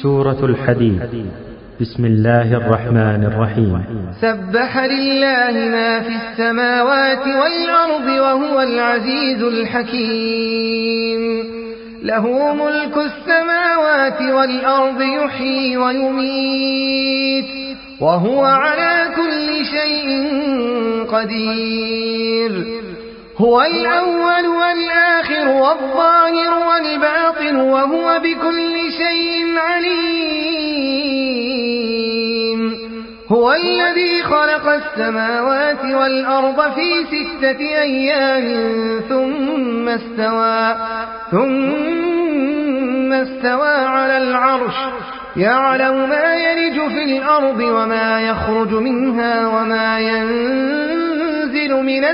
سورة الحديد. بسم الله الرحمن الرحيم. سبح لله ما في السماوات والأرض وهو العزيز الحكيم. له ملك السماوات والأرض يحيي ويميت وهو على كل شيء قدير. هو الأول والآخر والظاهر والباطن وهو بكل شيء عليم. هو الذي خلق السماوات والأرض في 6 أيام ثم استوى على العرش يعلم ما يلج في الأرض وما يخرج منها وما ينزل من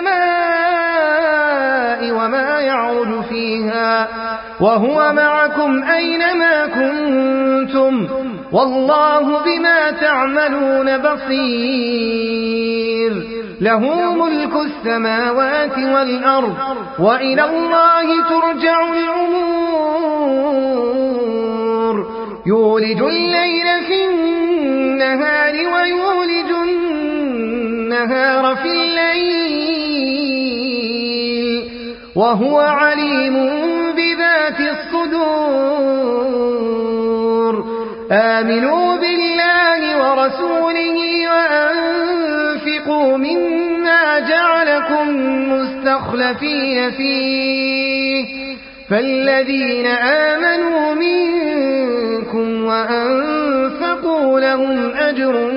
السماء وما يعرج فيها وهو معكم أينما كنتم والله بما تعملون بصير. له ملك السماوات والأرض وإلى الله ترجع الأمور. يولج الليل في النهار ويولج النهار في الليل وهو عليم بذات الصدور. آمنوا بالله ورسوله وأنفقوا مما جعلكم مستخلفين فيه فالذين آمنوا منكم وأنفقوا لهم أجر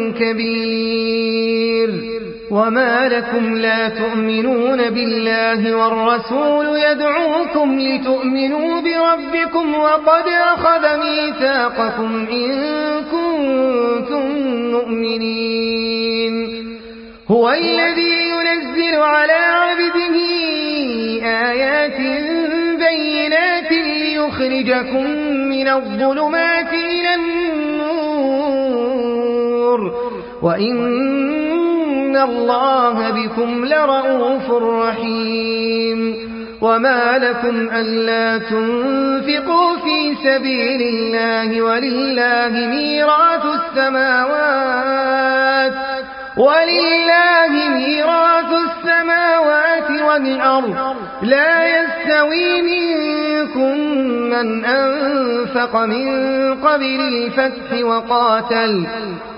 كبير. وما لكم لا تؤمنون بالله والرسول يدعوكم لتؤمنوا بربكم وقد أخذ ميثاقكم إن كنتم مؤمنين. هو الذي ينزل على عبده آيات بينات ليخرجكم من الظلمات إلى النور وإن الله بكم لرؤوف رحيم. وما لكم ألا تنفقوا في سبيل الله ولله ميراث السماوات والأرض لا يستوي منكم من أنفق من قبل الفتح وقاتل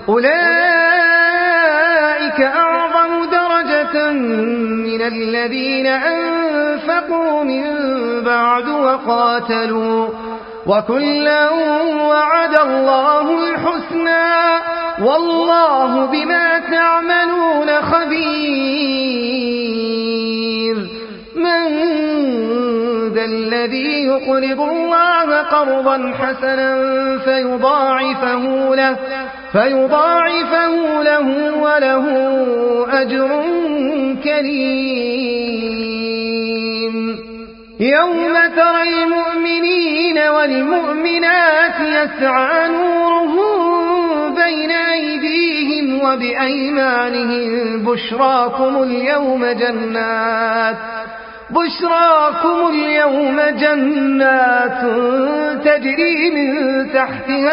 أولئك أعظم درجة من الذين أنفقوا من بعد وقاتلوا وكلا وعد الله الحسنى والله بما تعملون خبير. من ذا الذي يقرض الله قرضا حسنا فيضاعفه له وله أجر كريم. يوم ترى المؤمنين والمؤمنات يسعى نورهم بين أيديهم وبأيمانهم بشراكم اليوم جنات تجري من تحتها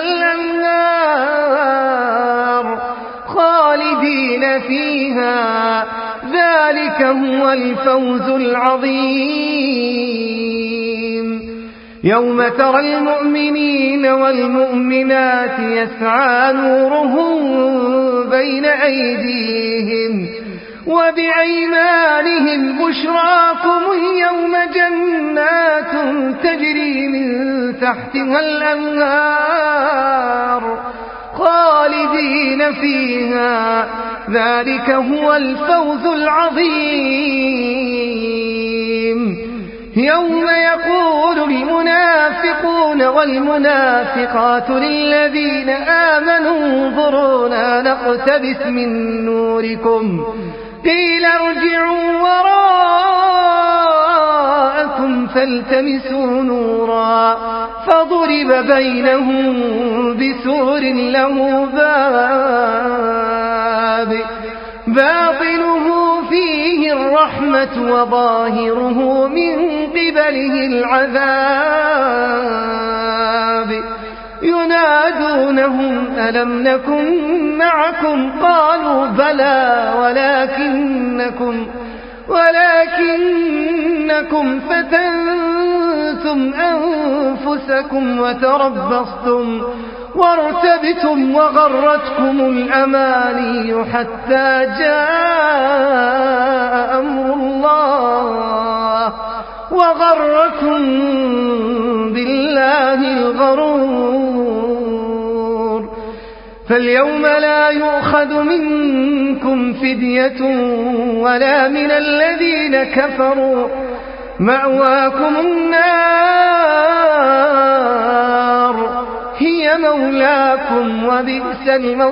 الأنهار خالدين فيها ذلك هو الفوز العظيم. يوم ترى المؤمنين والمؤمنات يسعى نورهم بين أيديهم وبأيمانهم بشراكم اليوم جنات تجري من تحتها الأنهار خالدين فيها ذلك هو الفوز العظيم. يوم يقول المنافقون والمنافقات للذين آمنوا انظرونا نقتبس من نوركم قيل ارجعوا وراءكم فالتمسوا نورا فضرب بينهم بسور له باب باطنه فيه الرحمة وظاهره من قبله العذاب ينادونهم ألم نكن معكم قالوا بلى ولكنكم فتنتم أنفسكم وتربصتم وارتبتم وغرتكم الأماني حتى جاء أمر الله وغركم بالله الغرور. فاليوم لا يؤخذ منكم فدية ولا من الذين كفروا مأواكم النار هي مولاكم وبئس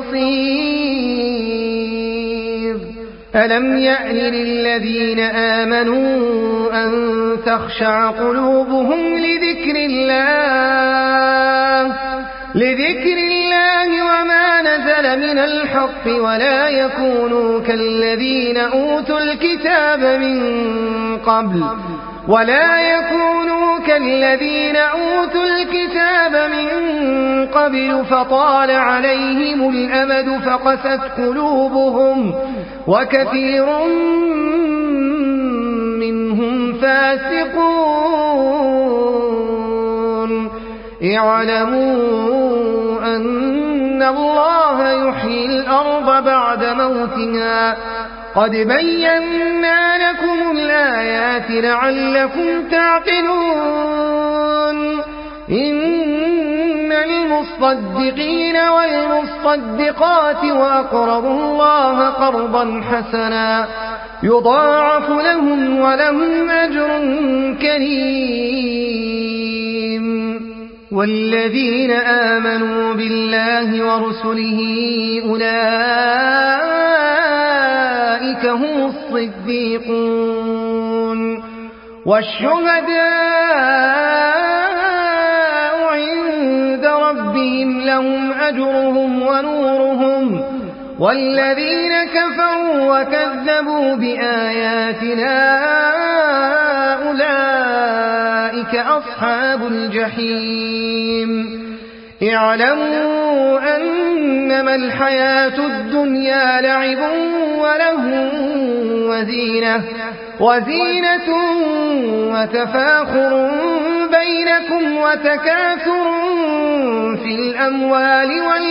المصير. ألم يأن للذين آمنوا أن تخشع قلوبهم لذكر الله وما نزل من الحق ولا يكونوا كالذين أوتوا الكتاب من قبل فطال عليهم الأمد فقست قلوبهم وكثير منهم فاسقون. اعلموا أن الله يحيي الأرض بعد موتها قد بينا لكم الآيات لعلكم تعقلون. إن المصدقين والمصدقات وأقرضوا الله قرضا حسنا يضاعف لهم ولهم أجر كريم. والذين آمنوا بالله ورسله أولئك هم الصديقون والشهداء عند ربهم لهم أجرهم ونورهم. والذين كفروا وكذبوا بآياتنا أولئك أصحاب الجحيم. اعلموا أنما الحياة الدنيا لعب وله وزينة وتفاخر بينكم وتكاثر في الأموال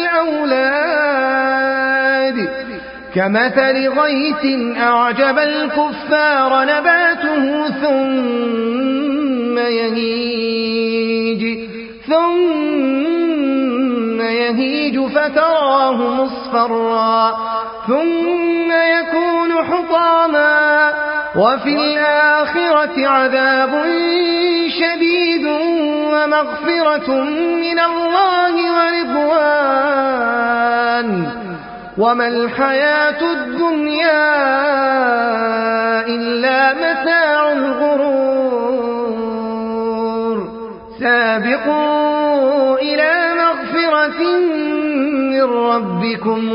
والأولاد كمثل غيث أعجب الكفار نباته ثم يهيج فتراه مصفرا ثم يكون حطاما وفي الآخرة عذاب شديد ومغفرة من الله ورضوان وما الحياة الدنيا إلا متاع الغرور. سابقوا إلى مغفرة من ربكم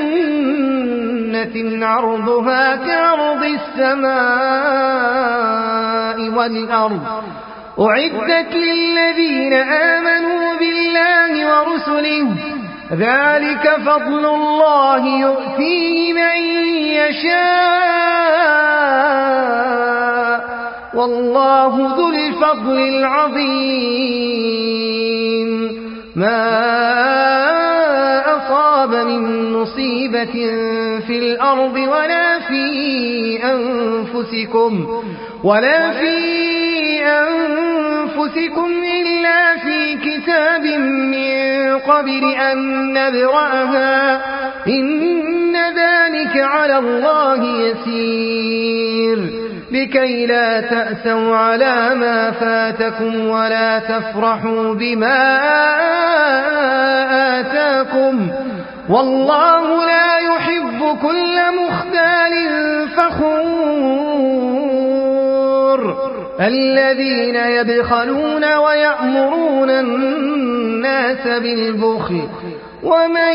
وجنة عرضها كعرض السماء والأرض أعدت للذين آمنوا بالله ورسله ذلك فضل الله يؤتيه من يشاء والله ذو الفضل العظيم. ما أصاب من مصيبة في الأرض ولا في أنفسكم إلا في كتاب من قبل أن نبرأها إن ذلك على الله يسير. لكي لا تأسوا على ما فاتكم ولا تفرحوا بما آتاكم والله لا يحب كل مختال فخور. الذين يبخلون ويأمرون الناس بالبخل ومن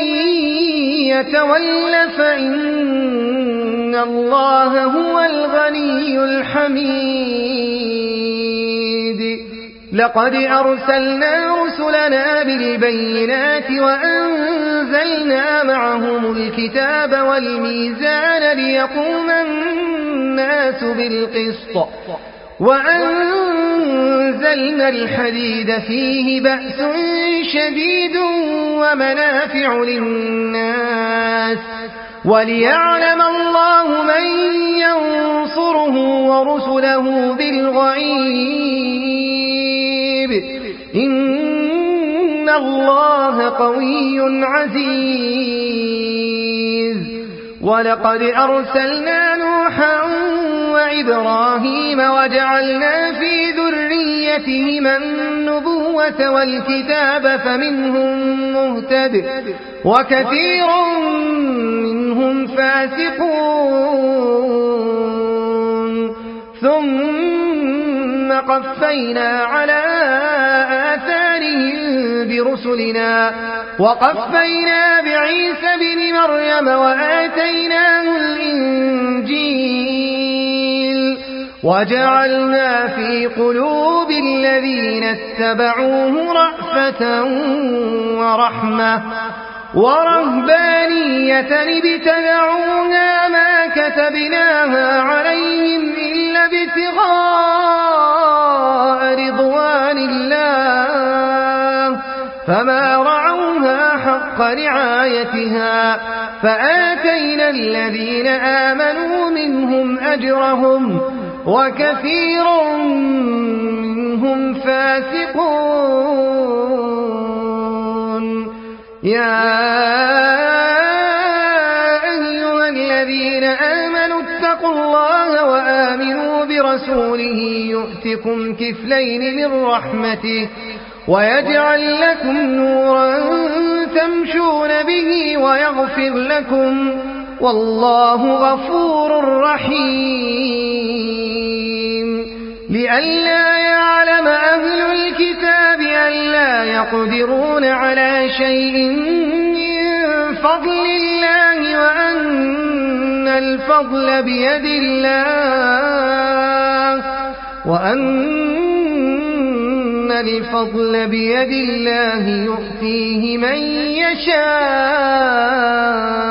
يتول فإن الله هو الغني الحميد. لقد أرسلنا رسلنا بالبينات وأنزلنا معهم الكتاب والميزان ليقوم الناس بالقسط وأنزلنا الحديد فيه بأس شديد ومنافع للناس وليعلم الله من ينصره ورسله بالغيب إن الله قوي عزيز. ولقد أرسلنا نوحا وإبراهيم وجعلنا في ذريتهما النبوة والكتاب فمنهم مهتد وكثير منهم فاسقون ثم قفينا على آثارهم برسلنا وقفينا بعيسى بن مريم وآتيناه الإنجيل وجعلنا في قلوب الذين اتبعوه رأفة ورحمة ورهبانية ابتدعوها ما كتبناها عليهم إلا ابتغاء رضوان الله فما رعوها حق رعايتها فآتينا الذين آمنوا منهم أجرهم وكثير منهم فاسقون. يا أيها الذين آمنوا اتقوا الله وآمنوا برسوله يؤتكم كفلين من رحمته ويجعل لكم نورا تمشون به ويغفر لكم والله غفور رحيم. لئلا يعلم أهل الكتاب ألا يقدرون على شيء من فضل الله وأن الفضل بيد الله يؤتيه من يشاء